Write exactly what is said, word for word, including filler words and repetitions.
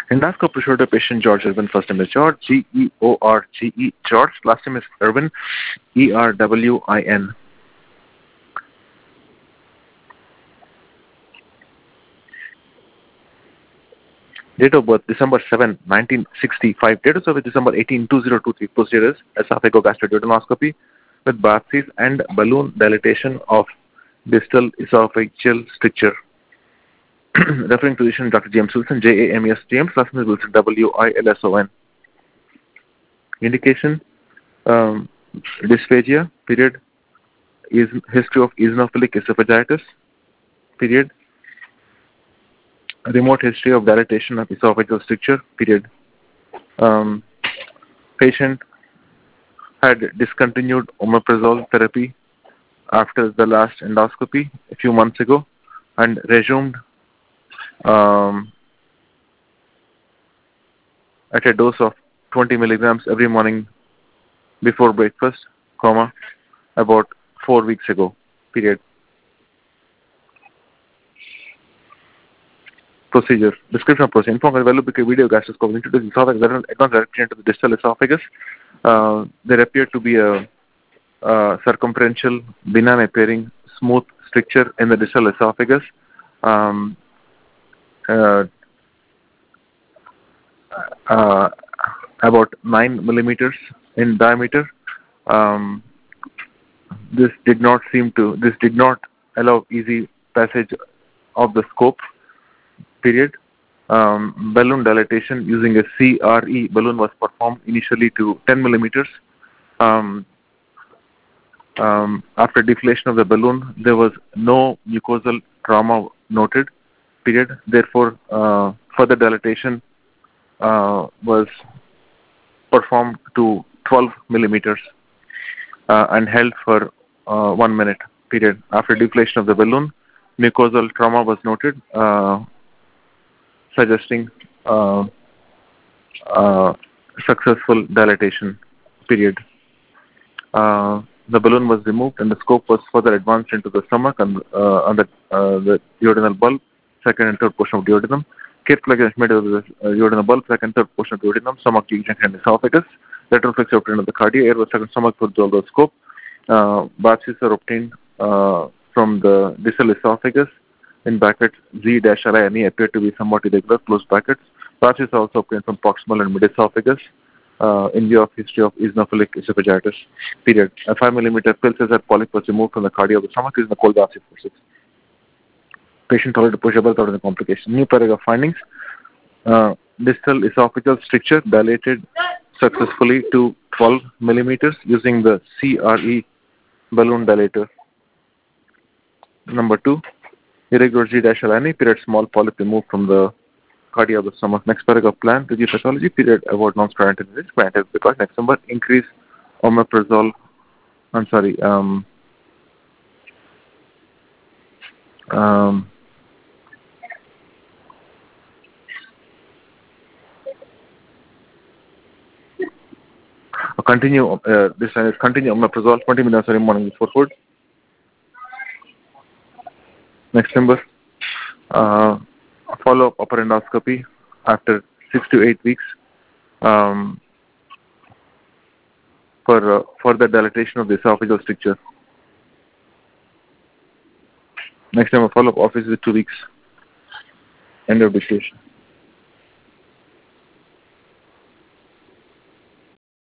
Endoscopy showed a patient George Irwin. First name is George, G E O R G E, George. Last name is Irwin, E R W I N. Date of birth, December seventh, nineteen sixty-five. Date of service, December eighteenth, two thousand twenty-three. Procedure is esophagogastroduodenoscopy with biopsies and balloon dilatation of distal esophageal stricture. Referring to physician Doctor James Wilson, J A M E S, James. Last name is Wilson, W I L S O N. Indication, um, dysphagia, period. Is history of eosinophilic esophagitis, period. Remote history of dilatation of esophageal stricture, period. Um, patient had discontinued omeprazole therapy after the last endoscopy a few months ago and resumed um, at a dose of twenty milligrams every morning before breakfast, comma, about four weeks ago, period. Procedure. Description of procedure. Informed Velubic video gastroscopy introduced esophagus advanced directly into the distal esophagus. Uh, there appeared to be a, a circumferential, benign appearing, smooth stricture in the distal esophagus, um, uh, uh, about nine millimeters in diameter. Um, this did not seem to, this did not allow easy passage of the scope, period. Um, balloon dilatation using a C R E balloon was performed initially to ten millimeters. Um, um, after deflation of the balloon, there was no mucosal trauma noted, period. Therefore, uh, further dilatation uh, was performed to twelve millimeters uh, and held for uh, one minute, period. After deflation of the balloon, mucosal trauma was noted, uh, suggesting uh, uh, successful dilatation, period. Uh, the balloon was removed and the scope was further advanced into the stomach and uh, on the, uh, the duodenal bulb, second and third portion of duodenum. Careful examination made of the uh, duodenal bulb, second and third portion of duodenum, stomach, cheek junction, and esophagus. Lateral flexure obtained of the cardia, air was second stomach through the scope. Uh, biopsies are obtained uh, from the distal esophagus, in brackets, Z-L I N E appear to be somewhat irregular, close brackets. Biopsies are also obtained from proximal and mid-esophagus uh, in view of history of eosinophilic esophagitis, period. A five millimeter pill Cesar polyp was removed from the cardia of the stomach using the cold biopsy forceps. Patient tolerated pushable without any complication. New paragraph findings. Uh, distal esophageal stricture dilated successfully to twelve millimeters using the C R E balloon dilator. Number two. Irregular Z-L I N E, period, small polyp removed from the cardia of the stomach. Next paragraph, plan to give pathology, period, avoid non-steroidal risk, granted, because next number, increase omeprazole, I'm sorry, um, um, continue, uh, this time is continue omeprazole, twenty minutes every morning before food. Next number, uh, follow-up upper endoscopy after six to eight weeks um, for uh, further dilatation of the esophageal stricture. Next time, a follow-up office with two weeks. End of dictation.